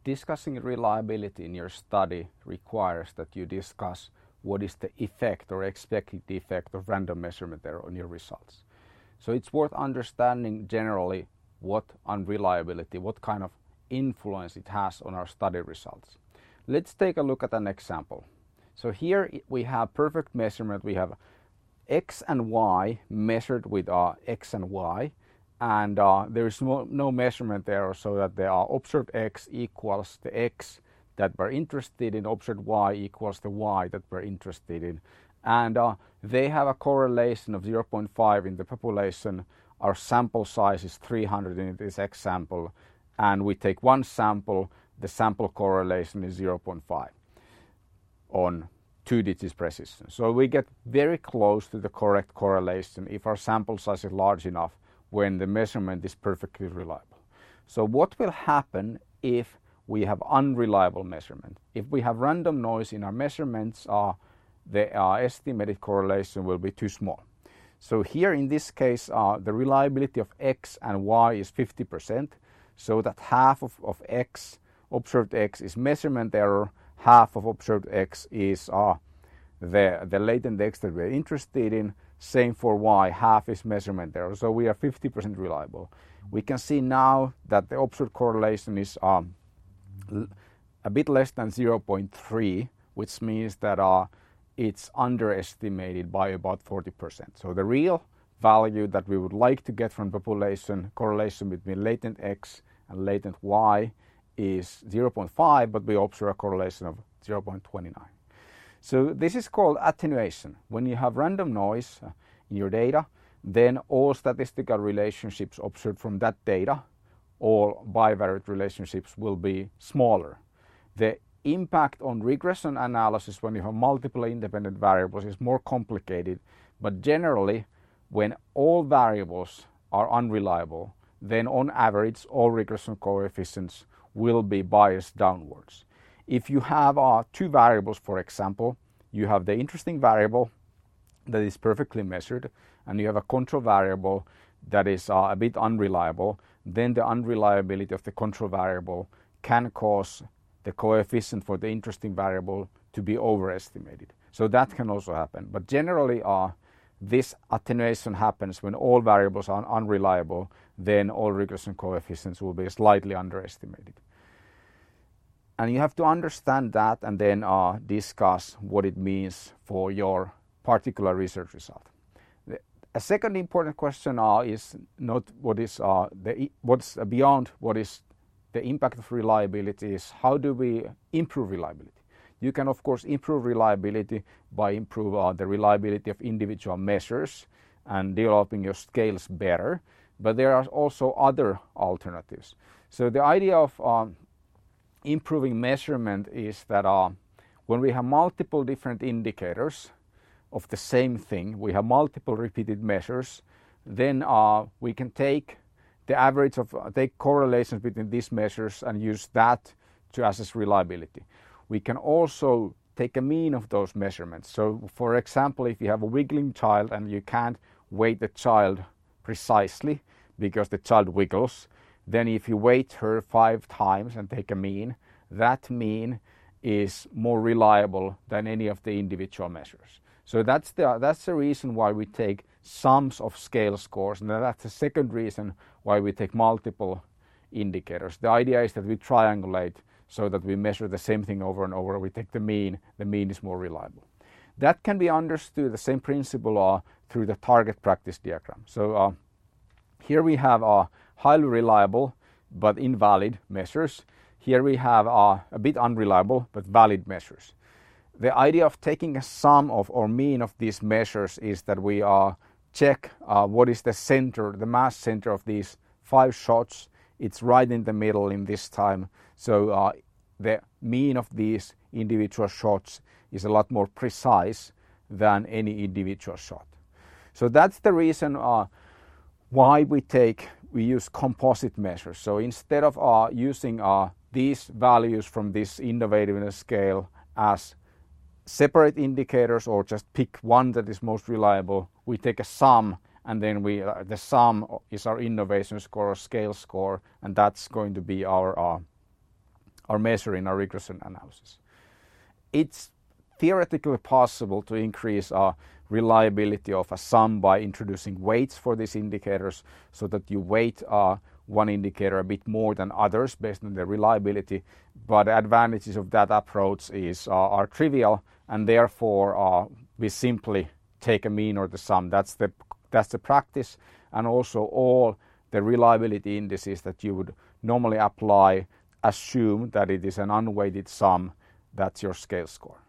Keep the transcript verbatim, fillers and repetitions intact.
discussing reliability in your study requires that you discuss what is the effect or expected effect of random measurement error on your results. So it's worth understanding generally what unreliability, what kind of influence it has on our study results. Let's take a look at an example. So here we have perfect measurement. We have x and y measured with uh, x and y, and uh, there is no, no measurement error, so that the uh, observed x equals the x that we're interested in, observed y equals the y that we're interested in. And uh, they have a correlation of zero point five in the population. Our sample size is three hundred in this example, and we take one sample, the sample correlation is zero point five on two digits precision. So we get very close to the correct correlation if our sample size is large enough when the measurement is perfectly reliable. So what will happen if we have unreliable measurement? If we have random noise in our measurements, uh, the uh, estimated correlation will be too small. So here in this case, uh, the reliability of x and y is fifty percent, so that half of, of x, observed x, is measurement error, half of observed x is uh, the, the latent x that we're interested in. Same for y, half is measurement error, so we are fifty percent reliable. We can see now that the observed correlation is um, a bit less than zero point three, which means that uh, it's underestimated by about forty percent. So the real value that we would like to get from population correlation between latent x and latent y is zero point five, but we observe a correlation of zero point two nine. So this is called attenuation. When you have random noise in your data, then all statistical relationships observed from that data, all bivariate relationships, will be smaller. The impact on regression analysis when you have multiple independent variables is more complicated, but generally when all variables are unreliable, then on average all regression coefficients will be biased downwards. If you have uh, two variables, for example, you have the interesting variable that is perfectly measured, and you have a control variable that is uh, a bit unreliable, then the unreliability of the control variable can cause the coefficient for the interesting variable to be overestimated. So that can also happen. But generally uh, this attenuation happens when all variables are unreliable, then all regression coefficients will be slightly underestimated. And you have to understand that and then uh, discuss what it means for your particular research result. The, a second important question uh, is not what is uh, the what's beyond what is the impact of reliability, is how do we improve reliability. You can of course improve reliability by improving uh, the reliability of individual measures and developing your scales better, but there are also other alternatives. So the idea of um, improving measurement is that uh, when we have multiple different indicators of the same thing, we have multiple repeated measures, then uh, we can take the average of, uh, take correlations between these measures and use that to assess reliability. We can also take a mean of those measurements. So for example, if you have a wiggling child and you can't weight the child precisely because the child wiggles, then if you weight her five times and take a mean, that mean is more reliable than any of the individual measures. So that's the, that's the reason why we take sums of scale scores, and that's the second reason why we take multiple indicators. The idea is that we triangulate so that we measure the same thing over and over. We take the mean, the mean is more reliable. That can be understood, the same principle, uh, through the target practice diagram. So uh, here we have uh, highly reliable but invalid measures. Here we have uh, a bit unreliable but valid measures. The idea of taking a sum of or mean of these measures is that we uh, check uh, what is the center, the mass center of these five shots. It's right in the middle in this time. So uh, the mean of these individual shots is a lot more precise than any individual shot. So that's the reason uh, why we take, we use composite measures. So instead of uh, using uh, these values from this innovativeness scale as separate indicators or just pick one that is most reliable, we take a sum, and then we uh, the sum is our innovation score or scale score, and that's going to be our uh, or measure in a regression analysis. It's theoretically possible to increase our reliability of a sum by introducing weights for these indicators so that you weight uh, one indicator a bit more than others based on the reliability, but the advantages of that approach is uh, are trivial, and therefore uh, we simply take a mean or the sum. That's the that's the practice, and also all the reliability indices that you would normally apply assume that it is an unweighted sum. That's your scale score.